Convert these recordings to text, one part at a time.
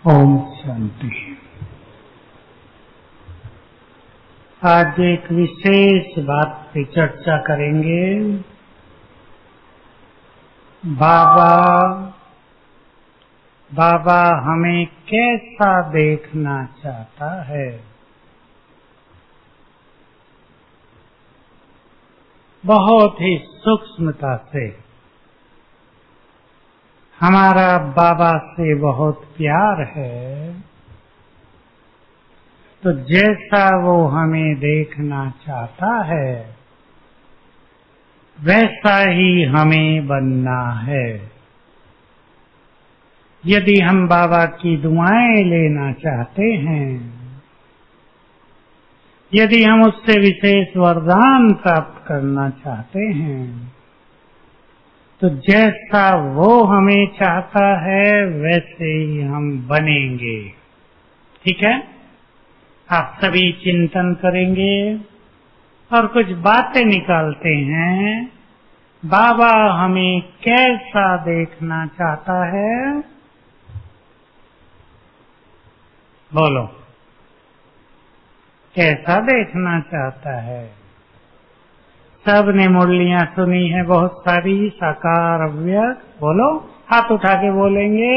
ओम शांति। आज एक विशेष बात पे चर्चा करेंगे। बाबा हमें कैसा देखना चाहता है। बहुत ही सूक्ष्मता से हमारा बाबा से बहुत प्यार है, तो जैसा वो हमें देखना चाहता है वैसा ही हमें बनना है। यदि हम बाबा की दुआएं लेना चाहते हैं, यदि हम उससे विशेष वरदान प्राप्त करना चाहते हैं, तो जैसा वो हमें चाहता है वैसे ही हम बनेंगे। ठीक है, आप सभी चिंतन करेंगे और कुछ बातें निकालते हैं। बाबा हमें कैसा देखना चाहता है, बोलो, कैसा देखना चाहता है। सब ने मुरलियां सुनी है बहुत सारी, साकार अव्यक्त। बोलो, हाथ उठा के बोलेंगे।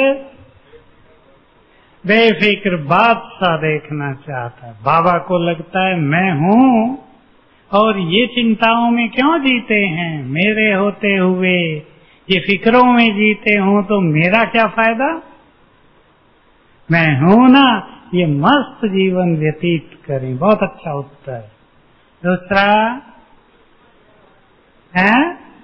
बेफिक्र बादशाह देखना चाहता है। बाबा को लगता है मैं हूँ और ये चिंताओं में क्यों जीते हैं, मेरे होते हुए ये फिक्रों में जीते हूँ तो मेरा क्या फायदा। मैं हूँ ना, ये मस्त जीवन व्यतीत करें। बहुत अच्छा उत्तर। दूसरा है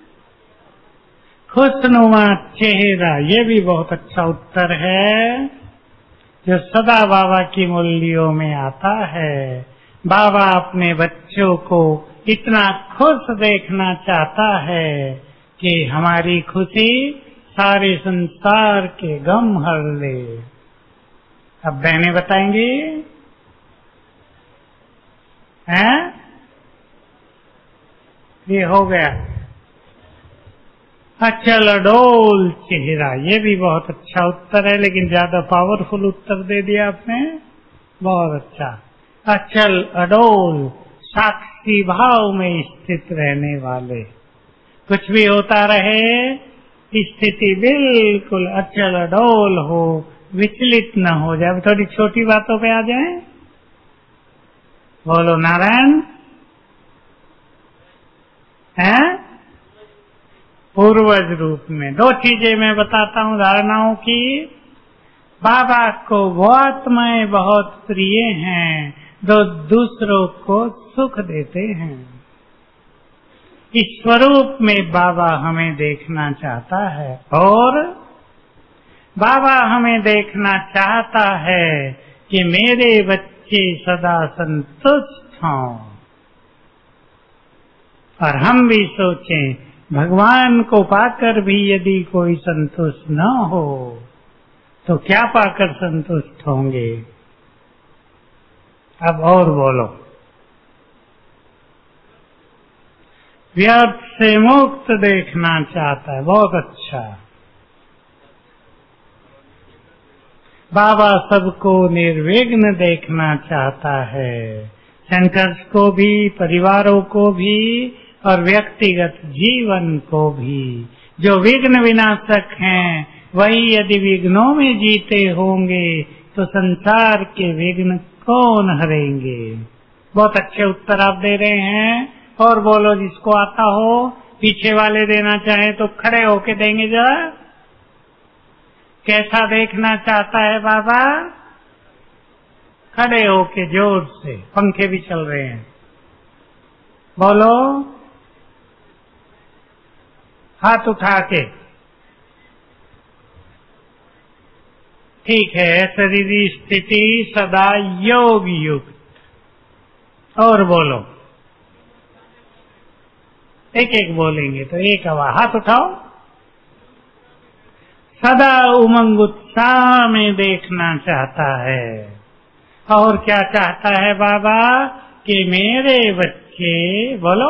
खुशनुमा चेहरा। ये भी बहुत अच्छा उत्तर है, जो सदा बाबा की मुरलियों में आता है। बाबा अपने बच्चों को इतना खुश देखना चाहता है कि हमारी खुशी सारे संसार के गम हर ले। अब बहनें बताएंगी हैं? ये हो गया। अचल अडोल चेहरा, ये भी बहुत अच्छा उत्तर है, लेकिन ज्यादा पावरफुल उत्तर दे दिया आपने। बहुत अच्छा। अचल अडोल साक्षी भाव में स्थित रहने वाले, कुछ भी होता रहे स्थिति बिल्कुल अचल अडोल हो, विचलित न हो जाए। थोड़ी छोटी बातों पे आ जाए। बोलो नारायण। हैं? पूर्वज रूप में। दो चीजें मैं बताता हूँ धारणाओं की। बाबा को वो आत्माएं बहुत प्रिय हैं जो दूसरों को सुख देते हैं। इस स्वरूप में बाबा हमें देखना चाहता है, और बाबा हमें देखना चाहता है कि मेरे बच्चे सदा संतुष्ट हों। और हम भी सोचें, भगवान को पाकर भी यदि कोई संतुष्ट न हो तो क्या पाकर संतुष्ट होंगे। अब और बोलो। व्यर्थ से मुक्त देखना चाहता है। बहुत अच्छा। बाबा सबको निर्विघ्न देखना चाहता है, सेंटर्स को भी, परिवारों को भी और व्यक्तिगत जीवन को भी। जो विघ्न विनाशक हैं वही यदि विघ्नों में जीते होंगे तो संसार के विघ्न कौन हरेंगे। बहुत अच्छे उत्तर आप दे रहे हैं। और बोलो, जिसको आता हो। पीछे वाले देना चाहे तो खड़े होके देंगे जरा। कैसा देखना चाहता है बाबा? खड़े होके जोर से, पंखे भी चल रहे हैं। बोलो, हाथ उठा के। ठीक है, शरीरी स्थिति सदा योग युक्त। और बोलो, एक एक बोलेंगे तो एक आवाज। हाथ उठाओ। सदा उमंग उत्साह में देखना चाहता है। और क्या चाहता है बाबा? कि मेरे बच्चे, बोलो,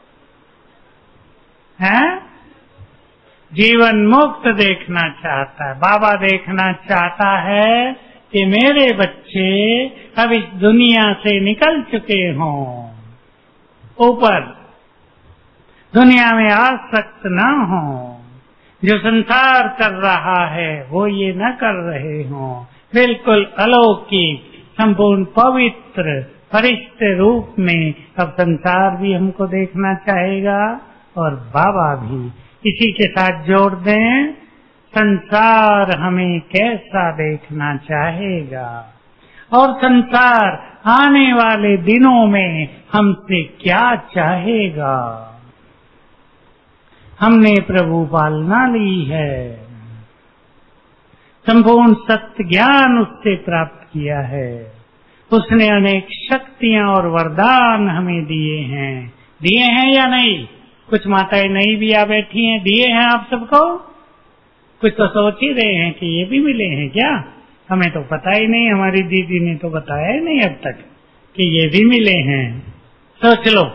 हैं? जीवन मुक्त देखना चाहता है। बाबा देखना चाहता है कि मेरे बच्चे अब इस दुनिया से निकल चुके हों, ऊपर दुनिया में आसक्त ना हो, जो संसार कर रहा है वो ये न कर रहे हों, बिल्कुल अलौकिक संपूर्ण पवित्र फरिश्ते रूप में अब संसार भी हमको देखना चाहेगा और बाबा भी। इसी के साथ जोड़ दें, संसार हमें कैसा देखना चाहेगा और संसार आने वाले दिनों में हमसे क्या चाहेगा। हमने प्रभु पालना ली है, संपूर्ण सत्य ज्ञान उससे प्राप्त किया है, उसने अनेक शक्तियां और वरदान हमें दिए हैं या नहीं? कुछ माताएं नहीं भी आ बैठी हैं, दिए हैं आप सबको? कुछ तो सोच ही रहे हैं कि ये भी मिले हैं क्या? हमें तो पता ही नहीं, हमारी दीदी ने तो बताया ही नहीं अब तक कि ये भी मिले हैं। सोच लो,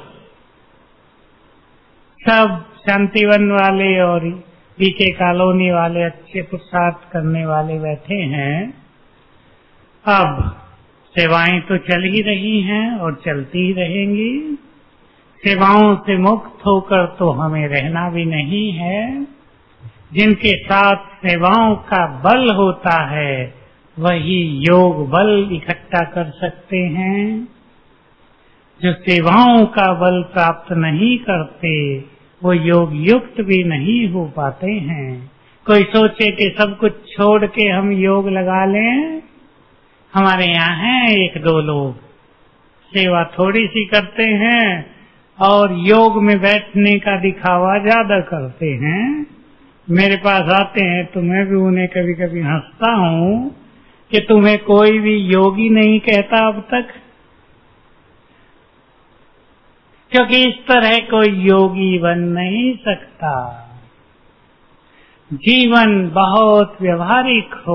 सब शांतिवन वाले और बीके कॉलोनी वाले अच्छे पुरुषार्थ करने वाले बैठे हैं। अब सेवाएं तो चल ही रही हैं और चलती ही रहेंगी। सेवाओं से मुक्त होकर तो हमें रहना भी नहीं है। जिनके साथ सेवाओं का बल होता है वही योग बल इकट्ठा कर सकते हैं। जो सेवाओं का बल प्राप्त नहीं करते वो योग युक्त भी नहीं हो पाते हैं। कोई सोचे कि सब कुछ छोड़ के हम योग लगा लें। हमारे यहाँ हैं एक दो लोग, सेवा थोड़ी सी करते हैं और योग में बैठने का दिखावा ज्यादा करते हैं। मेरे पास आते हैं तो मैं भी उन्हें कभी कभी हंसता हूँ कि तुम्हें कोई भी योगी नहीं कहता अब तक, क्योंकि इस तरह कोई योगी बन नहीं सकता। जीवन बहुत व्यवहारिक हो,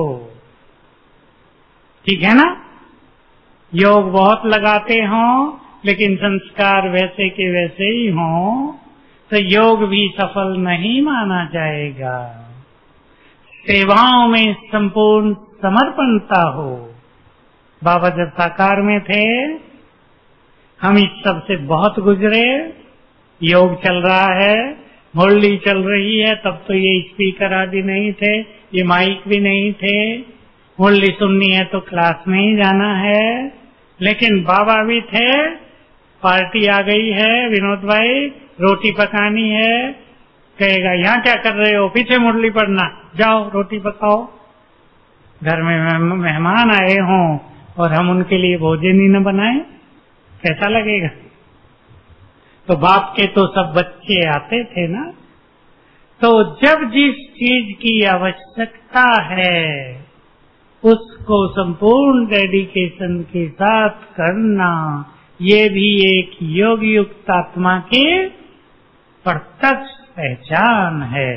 ठीक है ना? योग बहुत लगाते हों लेकिन संस्कार वैसे के वैसे ही हों तो योग भी सफल नहीं माना जाएगा। सेवाओं में संपूर्ण समर्पणता हो। बाबा जब साकार में थे हम इस सब से बहुत गुजरे। योग चल रहा है, मुरली चल रही है, तब तो ये स्पीकर आदि नहीं थे, ये माइक भी नहीं थे। मुरली सुननी है तो क्लास में ही जाना है। लेकिन बाबा भी थे, पार्टी आ गई है, विनोद भाई रोटी पकानी है, कहेगा यहाँ क्या कर रहे हो, पीछे मुरली पढ़ना, जाओ रोटी पकाओ। घर में मेहमान आए हों और हम उनके लिए भोजन ही न बनाए, कैसा लगेगा? तो बाप के तो सब बच्चे आते थे ना। तो जब जिस चीज की आवश्यकता है उसको संपूर्ण डेडिकेशन के साथ करना, ये भी एक योग युक्त आत्मा की प्रत्यक्ष पहचान है।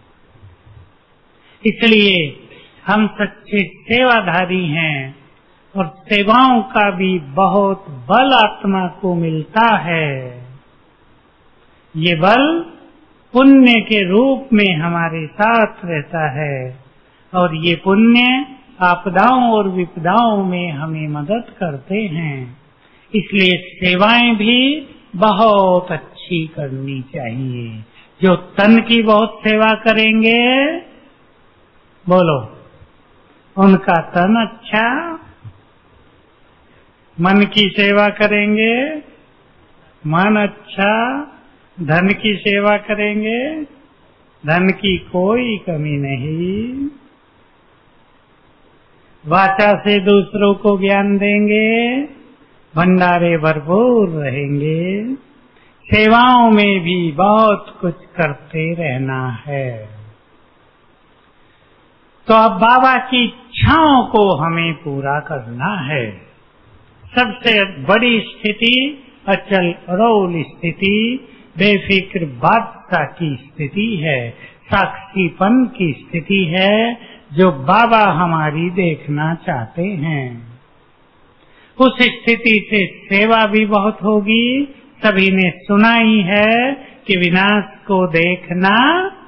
इसलिए हम सच्चे सेवाधारी हैं और सेवाओं का भी बहुत बल आत्मा को मिलता है। ये बल पुण्य के रूप में हमारे साथ रहता है और ये पुण्य आपदाओं और विपदाओं में हमें मदद करते हैं। इसलिए सेवाएं भी बहुत अच्छी करनी चाहिए। जो तन की बहुत सेवा करेंगे, बोलो, उनका तन अच्छा। मन की सेवा करेंगे, मन अच्छा। धन की सेवा करेंगे, धन की कोई कमी नहीं। वाचा से दूसरों को ज्ञान देंगे, भंडारे भरपूर रहेंगे। सेवाओं में भी बहुत कुछ करते रहना है। तो अब बाबा की इच्छाओं को हमें पूरा करना है। सबसे बड़ी स्थिति अचल अरोल स्थिति, बेफिक्र बादशाह की स्थिति है, साक्षीपन की स्थिति है, जो बाबा हमारी देखना चाहते हैं। उस स्थिति से सेवा भी बहुत होगी। सभी ने सुना ही है कि विनाश को देखना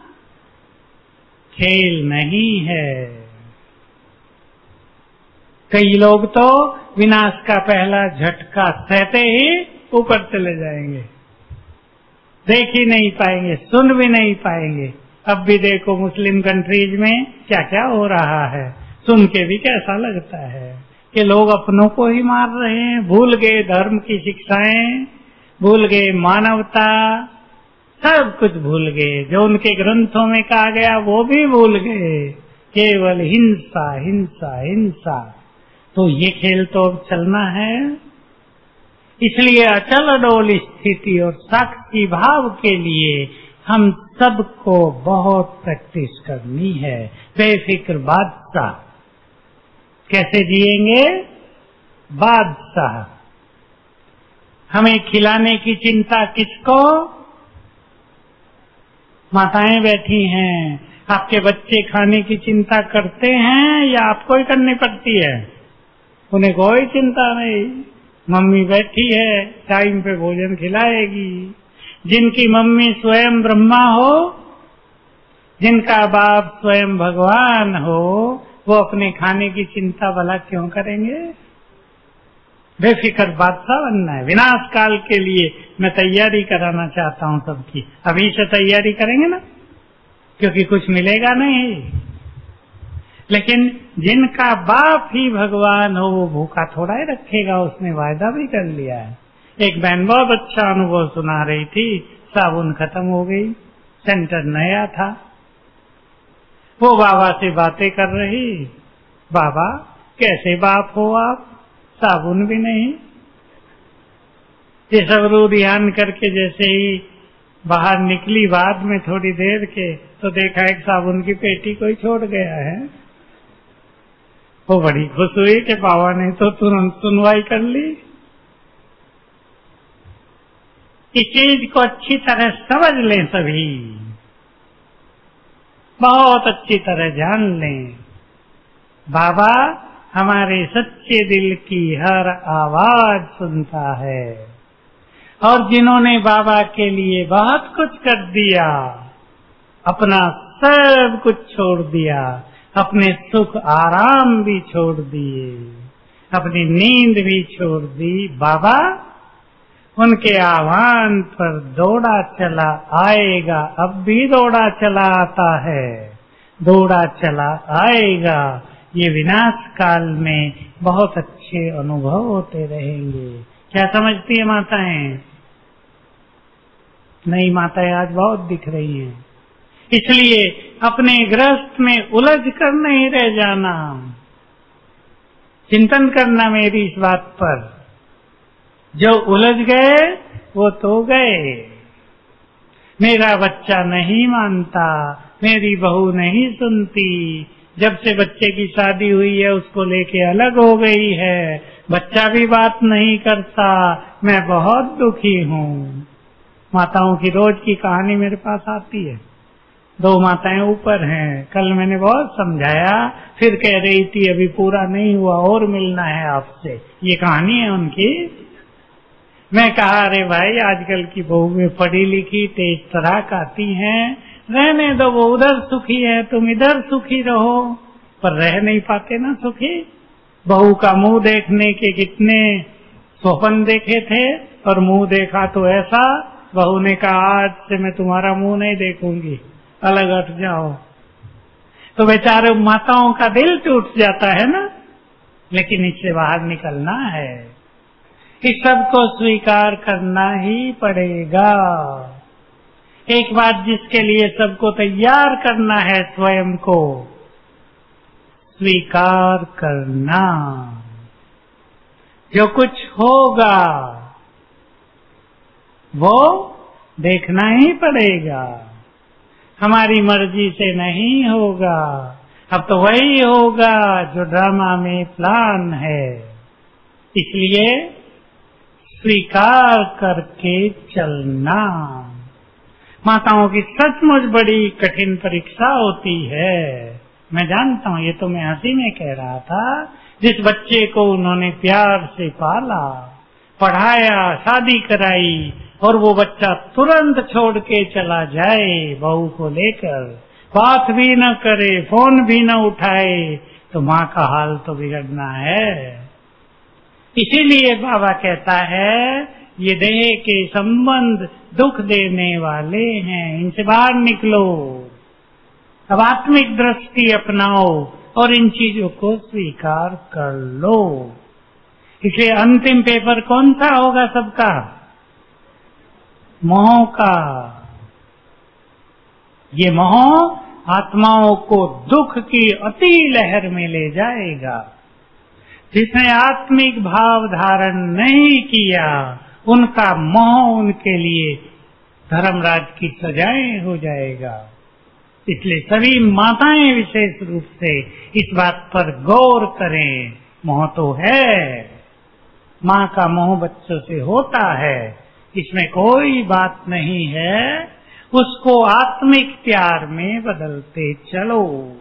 खेल नहीं है। कई लोग तो विनाश का पहला झटका सहते ही ऊपर चले जाएंगे, देख ही नहीं पाएंगे, सुन भी नहीं पाएंगे। अब भी देखो मुस्लिम कंट्रीज में क्या क्या हो रहा है, सुन के भी कैसा लगता है कि लोग अपनों को ही मार रहे हैं, भूल गए धर्म की शिक्षाएं, भूल गए मानवता, सब कुछ भूल गए। जो उनके ग्रंथों में कहा गया वो भी भूल गए, केवल हिंसा हिंसा हिंसा। तो ये खेल तो अब चलना है। इसलिए अचल अडोल स्थिति और साक्षी भाव के लिए हम सबको बहुत प्रैक्टिस करनी है। बेफिक्र बादशाह कैसे जिएंगे? बादशाह। हमें खिलाने की चिंता किसको? माताएं बैठी हैं। आपके बच्चे खाने की चिंता करते हैं या आपको ही करनी पड़ती है? उन्हें कोई चिंता नहीं, मम्मी बैठी है, टाइम पे भोजन खिलाएगी। जिनकी मम्मी स्वयं ब्रह्मा हो, जिनका बाप स्वयं भगवान हो, वो अपने खाने की चिंता भला क्यों करेंगे? बेफिक्र बादशाह बनना है। विनाश काल के लिए मैं तैयारी कराना चाहता हूँ सबकी। अभी से तैयारी करेंगे ना, क्योंकि कुछ मिलेगा नहीं। लेकिन जिनका बाप ही भगवान हो वो भूखा थोड़ा ही रखेगा, उसने वायदा भी कर लिया है। एक बहन बहुत अच्छा अनुभव सुना रही थी। साबुन खत्म हो गई, सेंटर नया था, वो बाबा से बातें कर रही। बाबा कैसे बाप हो आप, साबुन भी नहीं। ये सब रू ध्यान करके जैसे ही बाहर निकली, बाद में थोड़ी देर के, तो देखा एक साबुन की पेटी कोई छोड़ गया है। वो बड़ी खुश हुई कि बाबा ने तो तुरंत सुनवाई कर ली। इस चीज को अच्छी तरह समझ लें, सभी बहुत अच्छी तरह जान लें। बाबा हमारे सच्चे दिल की हर आवाज सुनता है। और जिन्होंने बाबा के लिए बहुत कुछ कर दिया, अपना सब कुछ छोड़ दिया, अपने सुख आराम भी छोड़ दिए, अपनी नींद भी छोड़ दी, बाबा उनके आह्वान पर दौड़ा चला आएगा। अब भी दौड़ा चला आता है, दौड़ा चला आएगा। ये विनाश काल में बहुत अच्छे अनुभव होते रहेंगे। क्या समझती है माताएं? नई माताएं आज बहुत दिख रही हैं। इसलिए अपने गृहस्थ में उलझ कर नहीं रह जाना, चिंतन करना मेरी इस बात पर। जो उलझ गए वो तो गए। मेरा बच्चा नहीं मानता, मेरी बहू नहीं सुनती, जब से बच्चे की शादी हुई है उसको लेके अलग हो गई है, बच्चा भी बात नहीं करता, मैं बहुत दुखी हूँ। माताओं की रोज की कहानी मेरे पास आती है। दो माताएं ऊपर हैं, कल मैंने बहुत समझाया, फिर कह रही थी अभी पूरा नहीं हुआ और मिलना है आपसे। ये कहानी है उनकी। मैं कहा अरे भाई आजकल की बहुएं पढ़ी लिखी तेज तराक आती हैं, रहने दो, वो उधर सुखी है तुम इधर सुखी रहो। पर रह नहीं पाते ना सुखी। बहू का मुंह देखने के कितने स्वप्न देखे थे, और मुंह देखा तो ऐसा, बहू ने कहा आज से मैं तुम्हारा मुंह नहीं देखूंगी, अलग हट जाओ। तो बेचारे माताओं का दिल टूट जाता है ना। लेकिन इससे बाहर निकलना है, इस सब को स्वीकार करना ही पड़ेगा। एक बात जिसके लिए सबको तैयार करना है, स्वयं को स्वीकार करना। जो कुछ होगा वो देखना ही पड़ेगा, हमारी मर्जी से नहीं होगा। अब तो वही होगा जो ड्रामा में प्लान है। इसलिए स्वीकार करके चलना। माताओं की सचमुच बड़ी कठिन परीक्षा होती है, मैं जानता हूँ। ये तो मैं हंसी में कह रहा था। जिस बच्चे को उन्होंने प्यार से पाला, पढ़ाया, शादी कराई, और वो बच्चा तुरंत छोड़ के चला जाए बहू को लेकर, बात भी न करे, फोन भी न उठाए, तो माँ का हाल तो बिगड़ना है। इसीलिए बाबा कहता है ये देह के संबंध दुख देने वाले हैं, इनसे बाहर निकलो, अब आत्मिक दृष्टि अपनाओ और इन चीजों को स्वीकार कर लो। इसलिए अंतिम पेपर कौन सा होगा सबका? मोह का। ये मोह आत्माओं को दुख की अति लहर में ले जाएगा। जिसने आत्मिक भाव धारण नहीं किया उनका मोह उनके लिए धर्मराज की सजाएं हो जाएगा। इसलिए सभी माताएं विशेष रूप से इस बात पर गौर करें। मोह तो है, माँ का मोह बच्चों से होता है, इसमें कोई बात नहीं है। उसको आत्मिक प्यार में बदलते चलो।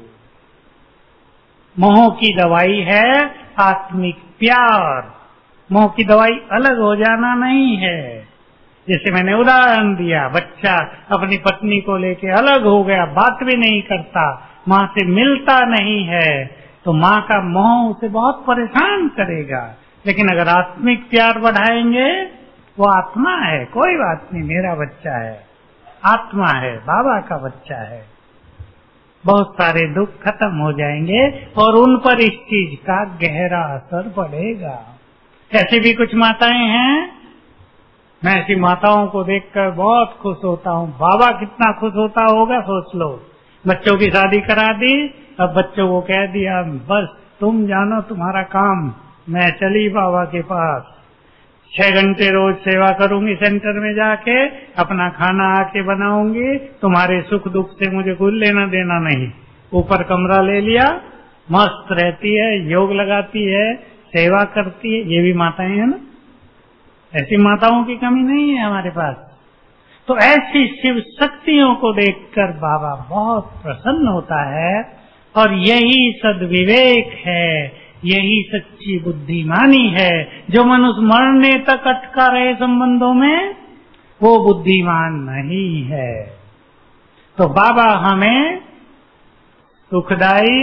मोह की दवाई है आत्मिक प्यार। मोह की दवाई अलग हो जाना नहीं है। जैसे मैंने उदाहरण दिया, बच्चा अपनी पत्नी को लेके अलग हो गया, बात भी नहीं करता, माँ से मिलता नहीं है, तो माँ का मोह उसे बहुत परेशान करेगा। लेकिन अगर आत्मिक प्यार बढ़ाएंगे, वो आत्मा है, कोई बात नहीं, मेरा बच्चा है, आत्मा है, बाबा का बच्चा है, बहुत सारे दुख खत्म हो जाएंगे और उन पर इस चीज का गहरा असर पड़ेगा। ऐसी भी कुछ माताएं हैं, मैं ऐसी माताओं को देखकर बहुत खुश होता हूँ। बाबा कितना खुश होता होगा सोच लो। बच्चों की शादी करा दी, अब बच्चों को कह दिया बस तुम जानो तुम्हारा काम, मैं चली बाबा के पास, 6 घंटे रोज सेवा करूंगी सेंटर में जाके, अपना खाना आके बनाऊंगी, तुम्हारे सुख दुख से मुझे कुछ लेना देना नहीं। ऊपर कमरा ले लिया, मस्त रहती है, योग लगाती है, सेवा करती है। ये भी माताएं हैं ना, ऐसी माताओं की कमी नहीं है हमारे पास। तो ऐसी शिव शक्तियों को देखकर बाबा बहुत प्रसन्न होता है और यही सद्विवेक है, यही सच्ची बुद्धिमानी है। जो मनुष्य मरने तक अटका रहे संबंधों में, वो बुद्धिमान नहीं है। तो बाबा हमें सुखदायी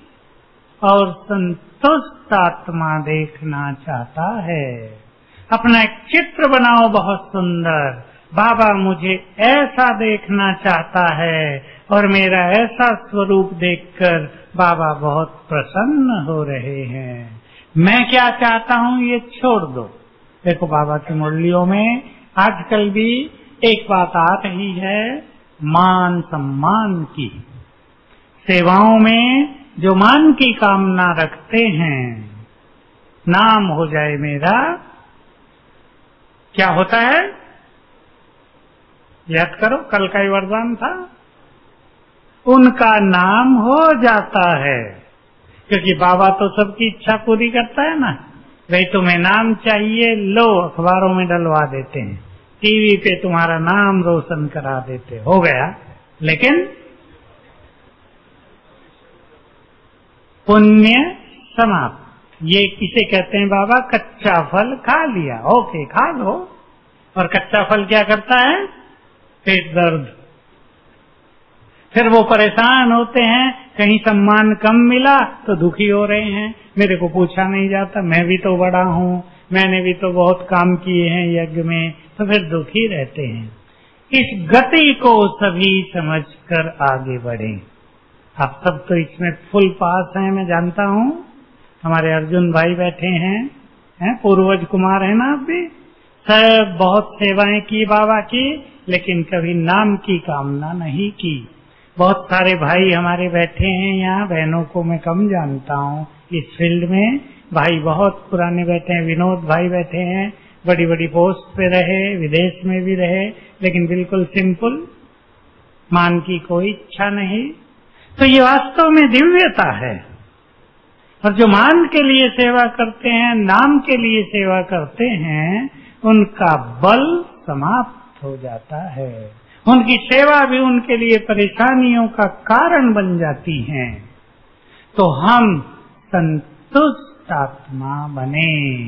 और संतुष्ट आत्मा देखना चाहता है। अपना एक चित्र बनाओ बहुत सुंदर, बाबा मुझे ऐसा देखना चाहता है और मेरा ऐसा स्वरूप देखकर बाबा बहुत प्रसन्न हो रहे हैं। मैं क्या चाहता हूँ ये छोड़ दो। देखो बाबा की मुरलियों में आजकल भी एक बात आ रही है, मान सम्मान की। सेवाओं में जो मान की कामना रखते हैं, नाम हो जाए मेरा, क्या होता है याद करो, कल का ही वरदान था, उनका नाम हो जाता है। क्योंकि बाबा तो सबकी इच्छा पूरी करता है ना। भाई तुम्हें नाम चाहिए, लो अखबारों में डलवा देते हैं, टीवी पे तुम्हारा नाम रोशन करा देते, हो गया। लेकिन पुण्य समाप्त। ये किसे कहते हैं बाबा? कच्चा फल खा लिया, ओके खा लो। और कच्चा फल क्या करता है? पेट दर्द। फिर वो परेशान होते हैं, कहीं सम्मान कम मिला तो दुखी हो रहे हैं, मेरे को पूछा नहीं जाता, मैं भी तो बड़ा हूँ, मैंने भी तो बहुत काम किए हैं यज्ञ में, तो फिर दुखी रहते हैं। इस गति को सभी समझकर आगे बढ़ें। आप सब तो इसमें फुल पास हैं, मैं जानता हूँ। हमारे अर्जुन भाई बैठे हैं, पूर्वज कुमार है ना, आप भी सब बहुत सेवाएं की बाबा की, लेकिन कभी नाम की कामना नहीं की। बहुत सारे भाई हमारे बैठे हैं यहाँ, बहनों को मैं कम जानता हूँ इस फील्ड में। भाई बहुत पुराने बैठे हैं, विनोद भाई बैठे हैं, बड़ी बड़ी पोस्ट पे रहे, विदेश में भी रहे, लेकिन बिल्कुल सिंपल, मान की कोई इच्छा नहीं। तो ये वास्तव में दिव्यता है। और जो मान के लिए सेवा करते हैं, नाम के लिए सेवा करते हैं, उनका बल समाप्त हो जाता है। उनकी सेवा भी उनके लिए परेशानियों का कारण बन जाती है। तो हम संतुष्ट आत्मा बने,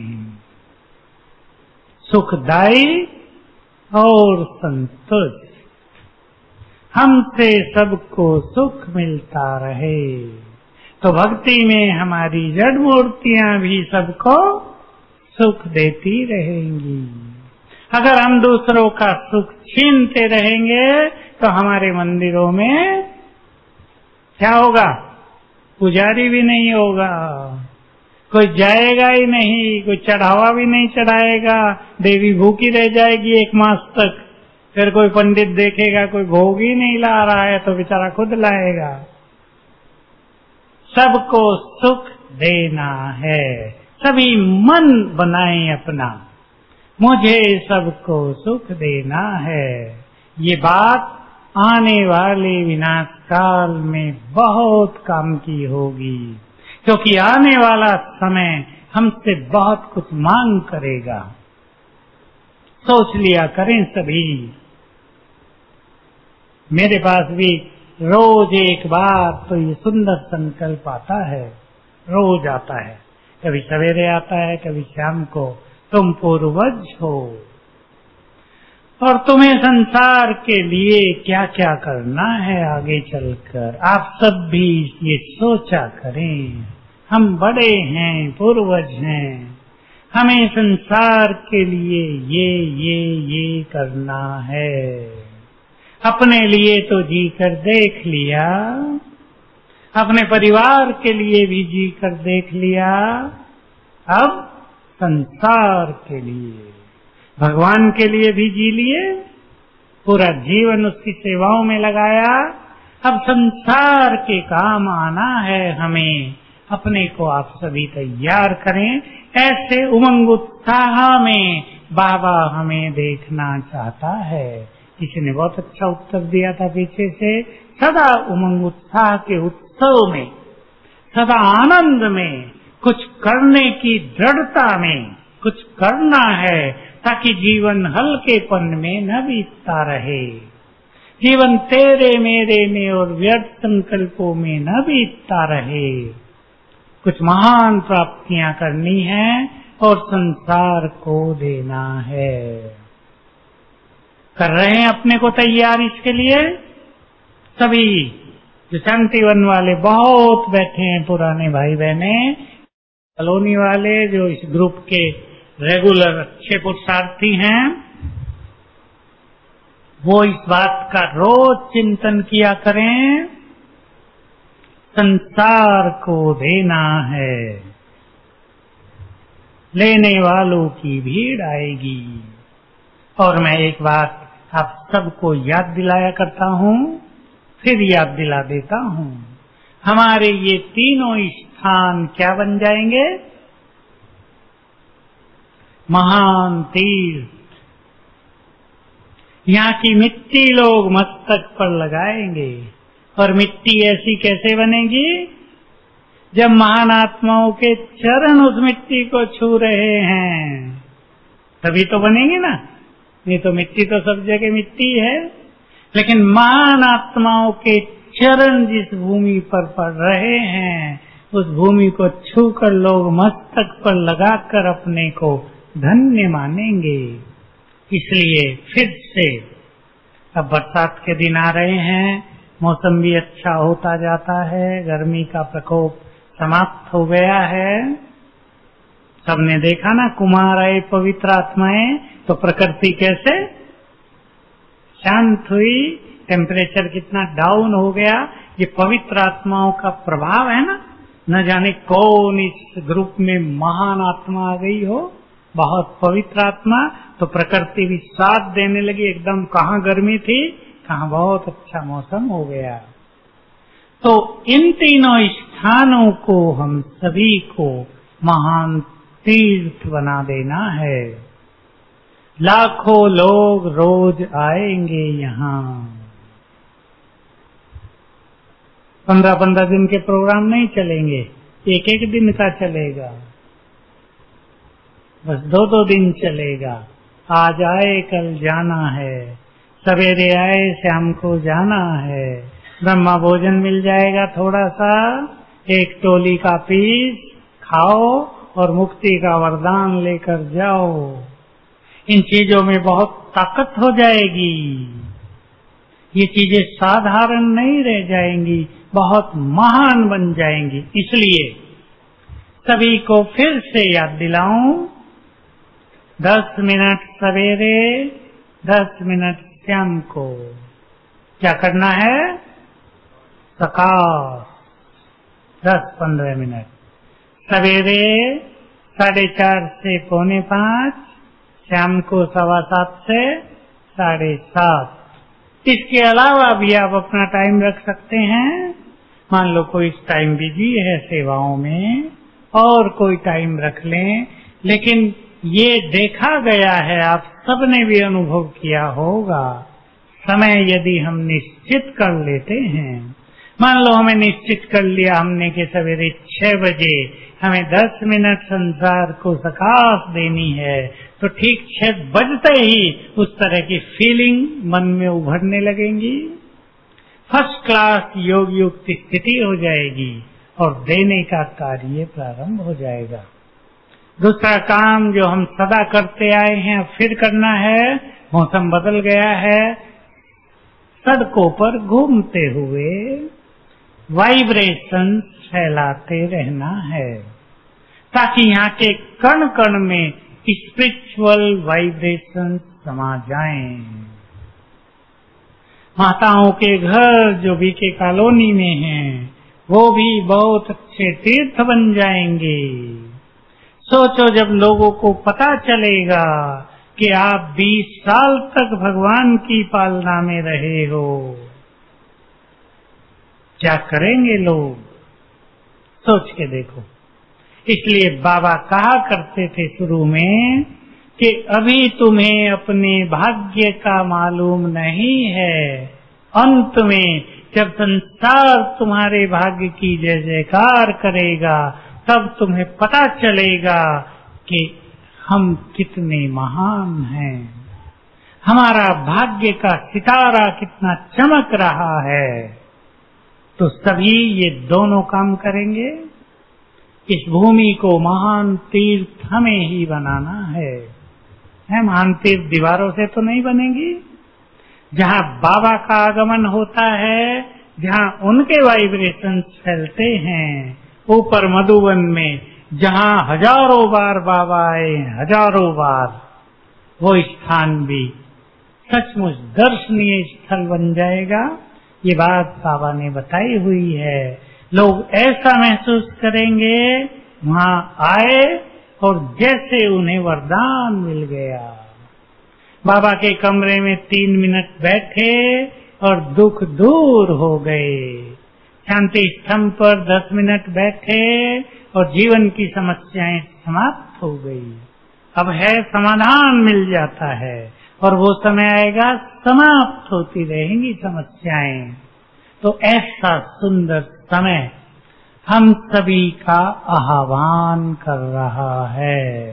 सुखदायी और संतुष्ट, हमसे सबको सुख मिलता रहे। तो भक्ति में हमारी जड़ मूर्तियां भी सबको सुख देती रहेंगी। अगर हम दूसरों का सुख छीनते रहेंगे तो हमारे मंदिरों में क्या होगा? पुजारी भी नहीं होगा, कोई जाएगा ही नहीं, कोई चढ़ावा भी नहीं चढ़ाएगा, देवी भूखी रह जाएगी 1 मास तक। फिर कोई पंडित देखेगा कोई भोग ही नहीं ला रहा है तो बेचारा खुद लाएगा। सबको सुख देना है, सभी मन बनाए अपना, मुझे सबको सुख देना है। ये बात आने वाले विनाश काल में बहुत काम की होगी, क्योंकि आने वाला समय हमसे बहुत कुछ मांग करेगा। सोच लिया करें सभी। मेरे पास भी रोज एक बार तो ये सुंदर संकल्प आता है, रोज आता है, कभी सवेरे आता है, कभी शाम को। तुम पूर्वज हो और तुम्हें संसार के लिए क्या क्या करना है आगे चलकर, आप सब भी ये सोचा करें। हम बड़े हैं, पूर्वज हैं, हमें संसार के लिए ये करना है। अपने लिए तो जी कर देख लिया, अपने परिवार के लिए भी जी कर देख लिया, अब संसार के लिए, भगवान के लिए भी जी लिए, पूरा जीवन उसकी सेवाओं में लगाया। अब संसार के काम आना है हमें, अपने को आप सभी तैयार करें। ऐसे उमंग उत्साह में बाबा हमें देखना चाहता है। किसी ने बहुत अच्छा उत्तर दिया था पीछे से, सदा उमंग उत्साह के उत्सव में, सदा आनंद में, कुछ करने की दृढ़ता में कुछ करना है, ताकि जीवन हल्केपन में न बीतता रहे, जीवन तेरे मेरे में और व्यर्थ संकल्पों में न बीतता रहे। कुछ महान प्राप्तियां करनी है और संसार को देना है। कर रहे हैं अपने को तैयार इसके लिए सभी। जो शांतिवन वाले बहुत बैठे हैं, पुराने भाई बहने, कॉलोनी वाले जो इस ग्रुप के रेगुलर अच्छे पुरुषार्थी हैं, वो इस बात का रोज चिंतन किया करें, संसार को देना है, लेने वालों की भीड़ आएगी। और मैं एक बात आप सबको याद दिलाया करता हूँ, फिर याद दिला देता हूँ, हमारे ये तीनों स्थान क्या बन जाएंगे? महान तीर्थ। यहाँ की मिट्टी लोग मस्तक पर लगाएंगे, और मिट्टी ऐसी कैसे बनेगी? जब महान आत्माओं के चरण उस मिट्टी को छू रहे हैं तभी तो बनेगी ना, नहीं तो मिट्टी तो सब जगह मिट्टी है। लेकिन महान आत्माओं के चरण जिस भूमि पर पड़ रहे हैं, उस भूमि को छूकर लोग मस्तक पर लगाकर अपने को धन्य मानेंगे। इसलिए फिर से अब बरसात के दिन आ रहे हैं, मौसम भी अच्छा होता जाता है, गर्मी का प्रकोप समाप्त हो गया है। सबने देखा ना, कुमार आए पवित्र आत्माएं, तो प्रकृति कैसे शांत हुई, टेम्परेचर कितना डाउन हो गया। ये पवित्र आत्माओं का प्रभाव है ना। न जाने कौन इस ग्रुप में महान आत्मा आ गई हो, बहुत पवित्र आत्मा, तो प्रकृति भी साथ देने लगी एकदम। कहाँ गर्मी थी, कहाँ बहुत अच्छा मौसम हो गया। तो इन तीनों स्थानों को हम सभी को महान तीर्थ बना देना है। लाखों लोग रोज आएंगे यहाँ। 15-15 दिन के प्रोग्राम नहीं चलेंगे, एक एक दिन का चलेगा, बस 2-2 दिन चलेगा। आज आए कल जाना है, सवेरे आए शाम को जाना है। ब्रह्मा भोजन मिल जाएगा थोड़ा सा, एक टोली का पीस खाओ और मुक्ति का वरदान लेकर जाओ। इन चीजों में बहुत ताकत हो जाएगी, ये चीजें साधारण नहीं रह जाएंगी, बहुत महान बन जाएंगी। इसलिए सभी को फिर से याद दिलाऊं, 10 मिनट सवेरे, 10 मिनट शाम को क्या करना है? सकाश 10-15 मिनट सवेरे 4:30 से 4:45, शाम को 7:15 से 7:30। इसके अलावा भी आप अपना टाइम रख सकते हैं। मान लो कोई टाइम बिजी है सेवाओं में, और कोई टाइम रख लें। लेकिन ये देखा गया है, आप सबने भी अनुभव किया होगा, समय यदि हम निश्चित कर लेते हैं, मान लो हमें निश्चित कर लिया हमने कि सवेरे 6 बजे हमें 10 मिनट संसार को सकाश देनी है, तो ठीक 6 बजते ही उस तरह की फीलिंग मन में उभरने लगेंगी, फर्स्ट क्लास योग युक्त स्थिति हो जाएगी और देने का कार्य प्रारंभ हो जाएगा। दूसरा काम जो हम सदा करते आए हैं, फिर करना है, मौसम बदल गया है, सड़कों पर घूमते हुए वाइब्रेशन फैलाते रहना है, ताकि यहाँ के कण कण में स्पिरिचुअल वाइब्रेशन समा जाएं। माताओं के घर जो बीके कॉलोनी में हैं, वो भी बहुत अच्छे तीर्थ बन जाएंगे। सोचो जब लोगों को पता चलेगा कि आप 20 साल तक भगवान की पालना में रहे हो, क्या करेंगे लोग? सोच के देखो। इसलिए बाबा कहा करते थे शुरू में कि अभी तुम्हें अपने भाग्य का मालूम नहीं है, अंत में जब संसार तुम्हारे भाग्य की जय जयकार करेगा, तब तुम्हें पता चलेगा कि हम कितने महान हैं, हमारा भाग्य का सितारा कितना चमक रहा है। तो सभी ये दोनों काम करेंगे। इस भूमि को महान तीर्थ हमें ही बनाना है। महान तीर्थ दीवारों से तो नहीं बनेगी। जहाँ बाबा का आगमन होता है, जहाँ उनके वाइब्रेशन फैलते हैं, ऊपर मधुबन में जहाँ हजारों बार बाबा आए, हजारों बार, वो स्थान भी सचमुच दर्शनीय स्थल बन जाएगा। ये बात बाबा ने बताई हुई है। लोग ऐसा महसूस करेंगे वहाँ आए और जैसे उन्हें वरदान मिल गया। बाबा के कमरे में 3 मिनट बैठे और दुख दूर हो गए। शांति स्तंभ पर 10 मिनट बैठे और जीवन की समस्याएं समाप्त हो गई। अब है समाधान मिल जाता है, और वो समय आएगा समाप्त होती रहेंगी समस्याएं। तो ऐसा सुंदर समय हम सभी का आह्वान कर रहा है।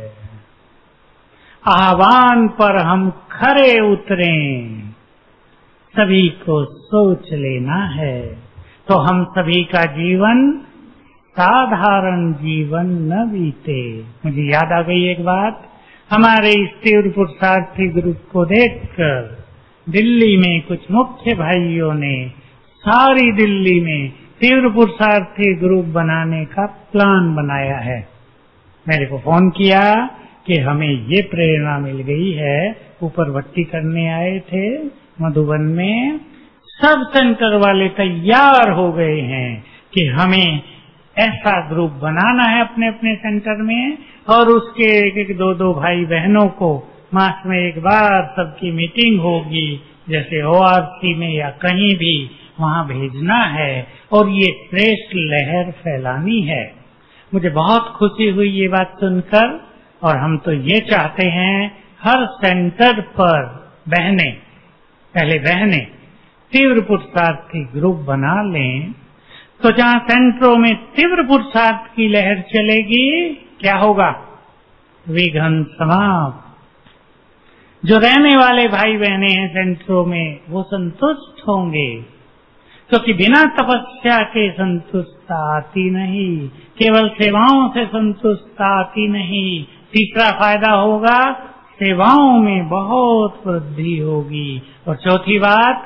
आह्वान पर हम खरे उतरें, सभी को सोच लेना है। तो हम सभी का जीवन साधारण जीवन न बीते। मुझे याद आ गई एक बात, हमारे इस तीव्र पुरुषार्थी ग्रुप को देखकर दिल्ली में कुछ मुख्य भाइयों ने सारी दिल्ली में तीव्र पुरुषार्थी ग्रुप बनाने का प्लान बनाया है। मेरे को फोन किया कि हमें ये प्रेरणा मिल गई है। ऊपर भट्टी करने आए थे मधुबन में, सब सेंटर वाले तैयार हो गए हैं कि हमें ऐसा ग्रुप बनाना है अपने अपने सेंटर में, और उसके एक दो दो भाई बहनों को मास में एक बार सबकी मीटिंग होगी, जैसे ORC में या कहीं भी, वहाँ भेजना है और ये श्रेष्ठ लहर फैलानी है। मुझे बहुत खुशी हुई ये बात सुनकर, और हम तो ये चाहते हैं हर सेंटर पर पहले बहनें तीव्र पुरुषार्थी ग्रुप बना लें। तो जहाँ सेंटरों में तीव्र पुरुषार्थ की लहर चलेगी, क्या होगा? विघ्न समाप्त। जो रहने वाले भाई बहने हैं सेंटरों में, वो संतुष्ट होंगे, क्योंकि बिना तपस्या के संतुष्टता आती नहीं, केवल सेवाओं से संतुष्टता आती नहीं। तीसरा फायदा होगा, सेवाओं में बहुत वृद्धि होगी। और चौथी बात,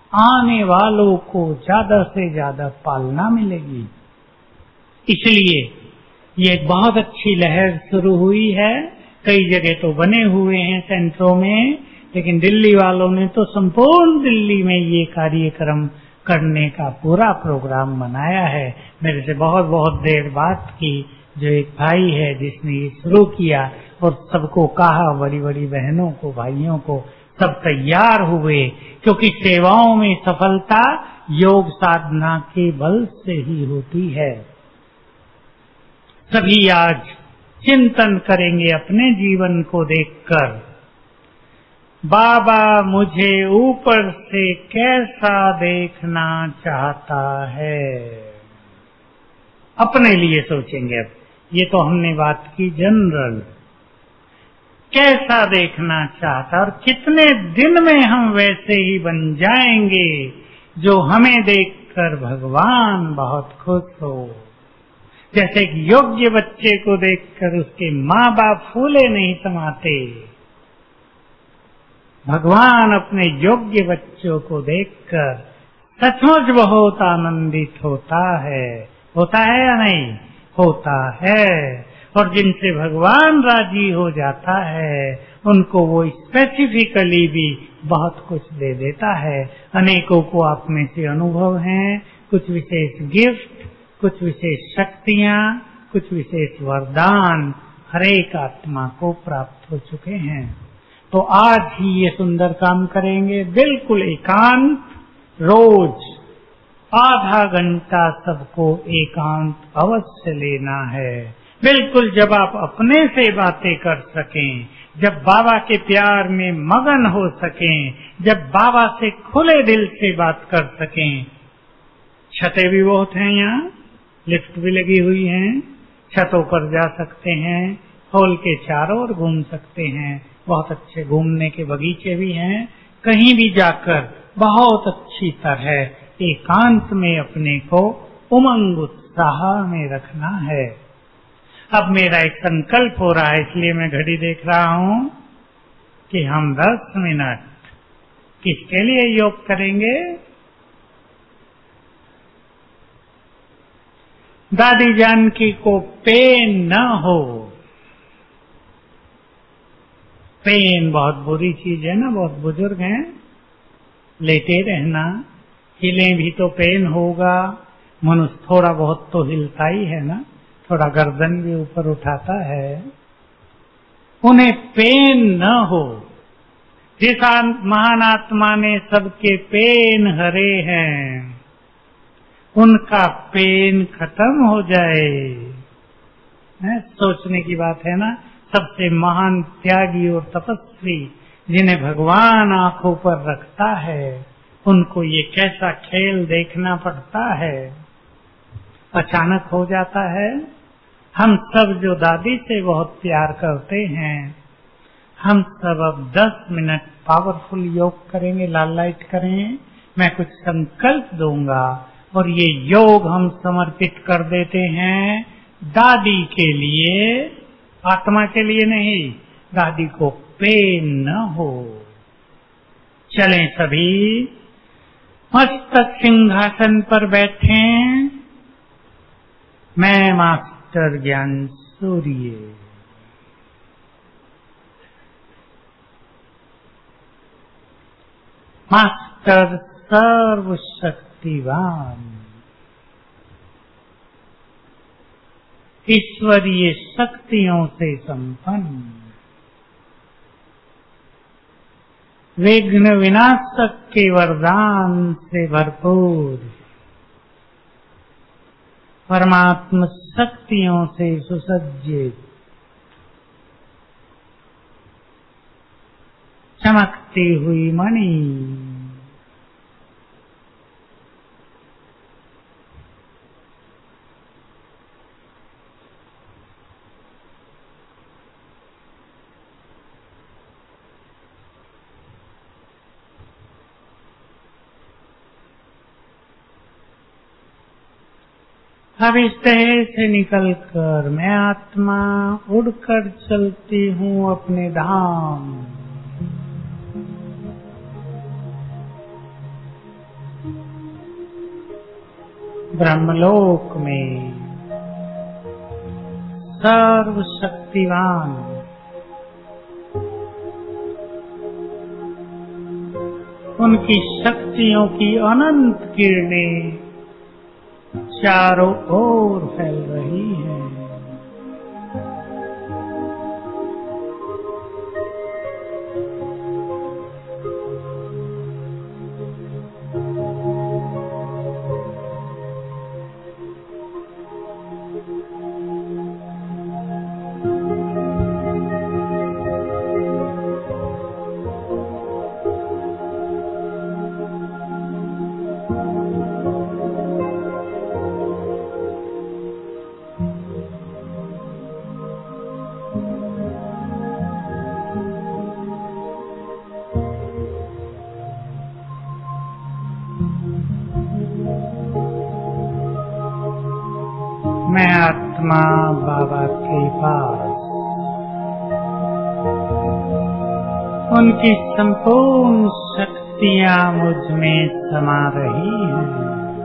आने वालों को ज्यादा से ज्यादा पालना मिलेगी। इसलिए ये एक बहुत अच्छी लहर शुरू हुई है। कई जगह तो बने हुए हैं सेंटरों में, लेकिन दिल्ली वालों ने तो संपूर्ण दिल्ली में ये कार्यक्रम करने का पूरा प्रोग्राम बनाया है। मेरे से बहुत बहुत देर बात की जो एक भाई है जिसने ये शुरू किया और सबको कहा, बड़ी बड़ी बहनों को, भाइयों को, सब तैयार हुए, क्योंकि सेवाओं में सफलता योग साधना के बल से ही होती है। सभी आज चिंतन करेंगे अपने जीवन को देखकर, बाबा मुझे ऊपर से कैसा देखना चाहता है। अपने लिए सोचेंगे। अब ये तो हमने बात की जनरल, कैसा देखना चाहता और कितने दिन में हम वैसे ही बन जाएंगे जो हमें देखकर भगवान बहुत खुश हो। जैसे कि योग्य बच्चे को देखकर उसके माँ बाप फूले नहीं समाते, भगवान अपने योग्य बच्चों को देखकर सचमुच बहुत आनंदित होता है। होता है या नहीं? होता है। और जिनसे भगवान राजी हो जाता है उनको वो स्पेसिफिकली भी बहुत कुछ दे देता है। अनेकों को आप में से अनुभव हैं, कुछ विशेष गिफ्ट, कुछ विशेष शक्तियां, कुछ विशेष वरदान हर एक आत्मा को प्राप्त हो चुके हैं। तो आज ही ये सुंदर काम करेंगे। बिल्कुल एकांत, रोज आधा घंटा सबको एकांत अवश्य लेना है। बिल्कुल जब आप अपने से बातें कर सकें, जब बाबा के प्यार में मगन हो सकें, जब बाबा से खुले दिल से बात कर सकें। छतें भी बहुत हैं यहाँ, लिफ्ट भी लगी हुई हैं, छतों पर जा सकते हैं, हॉल के चारों ओर घूम सकते हैं, बहुत अच्छे घूमने के बगीचे भी हैं। कहीं भी जाकर बहुत अच्छी तरह एकांत में अपने को उमंग उत्साह में रखना है। अब मेरा एक संकल्प हो रहा है, इसलिए मैं घड़ी देख रहा हूं कि हम 10 मिनट किसके लिए योग करेंगे? दादी जानकी को पेन न हो। पेन बहुत बुरी चीज है ना, बहुत बुजुर्ग हैं, लेटे रहना, हिले भी तो पेन होगा। मनुष्य थोड़ा बहुत तो हिलता ही है ना, थोड़ा गर्दन भी ऊपर उठाता है। उन्हें पेन न हो। जिस महान आत्मा ने सबके पेन हरे हैं, उनका पेन खत्म हो जाए। सोचने की बात है ना। सबसे महान त्यागी और तपस्वी जिन्हें भगवान आंखों पर रखता है, उनको ये कैसा खेल देखना पड़ता है। अचानक हो जाता है। हम सब जो दादी से बहुत प्यार करते हैं, हम सब अब 10 मिनट पावरफुल योग करेंगे। लाल लाइट करें। मैं कुछ संकल्प दूंगा और ये योग हम समर्पित कर देते हैं दादी के लिए, आत्मा के लिए नहीं। दादी को पेन न हो। चलें सभी, मस्तक सिंहासन पर बैठें। मैं मास्टर ज्ञान सूर्य मास्टर सर्वशक्तिवान ईश्वरीय शक्तियों से संपन्न, विघ्न विनाशक के वरदान से भरपूर, परमात्म शक्तियों से सुसज्जित, चमकती हुई मणि, अब इस तह से निकलकर मैं आत्मा उड़कर चलती हूँ अपने धाम। ब्रह्मलोक में सर्वशक्तिवान उनकी शक्तियों की अनंत किरणें चारों ओर फैल रही हैं। मैं आत्मा बाबा के पास उनकी संपूर्ण शक्तियां मुझ में समा रही हैं।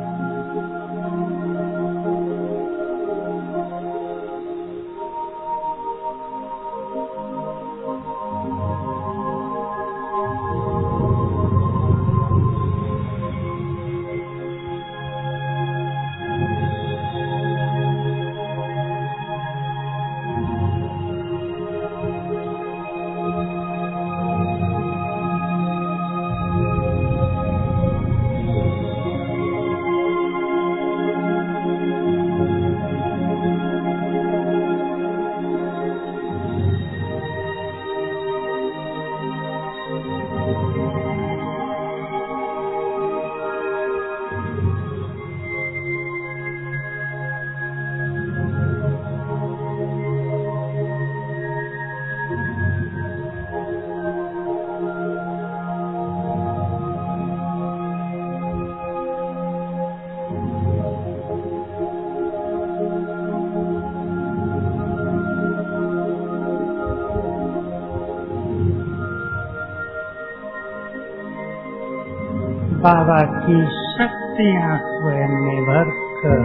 बाबा की शक्तियां स्वयं में भरकर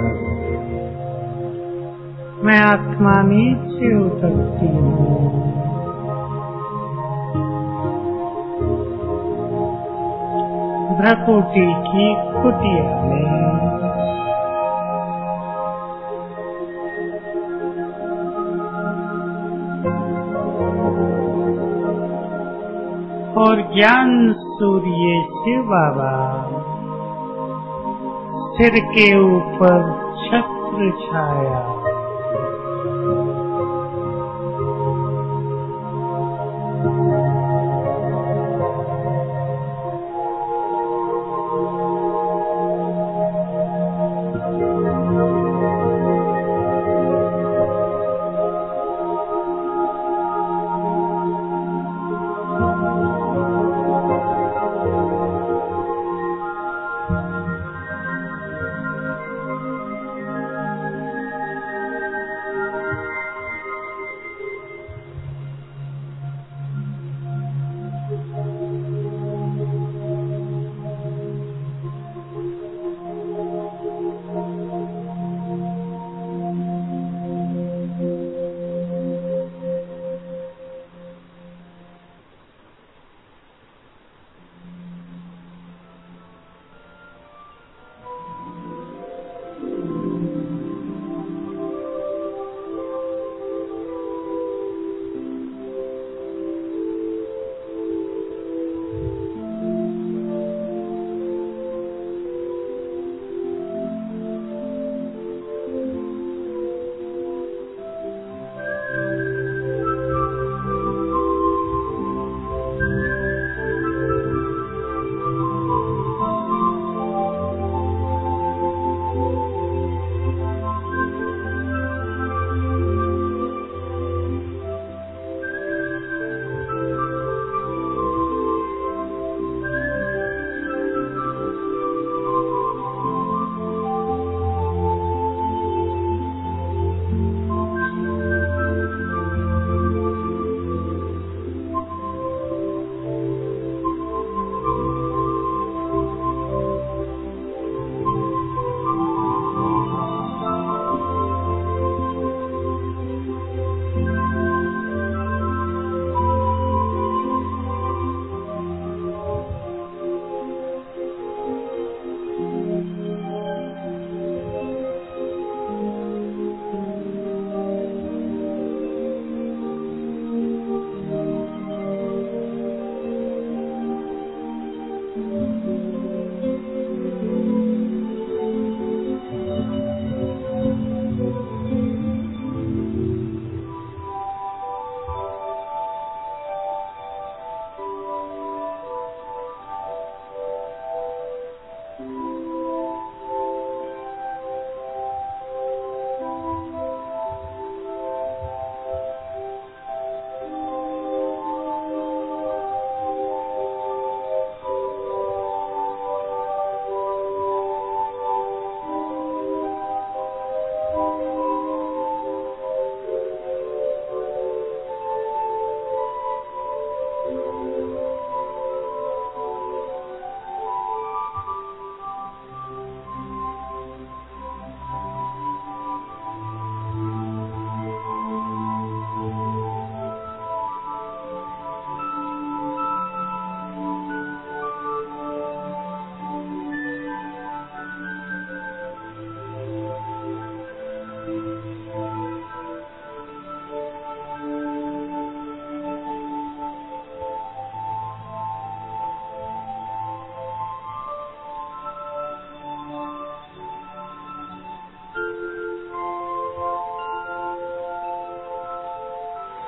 मैं आत्मा नीचे उतरती हूँ। भ्रकुटी की कुटिया में और ज्ञान सूर्य शिव बाबा सिर के ऊपर छत्र छाया।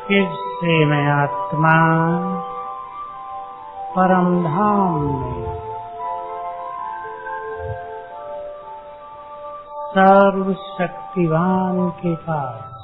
फिर से मैं आत्मा परम धाम में सर्व शक्तिवान के पास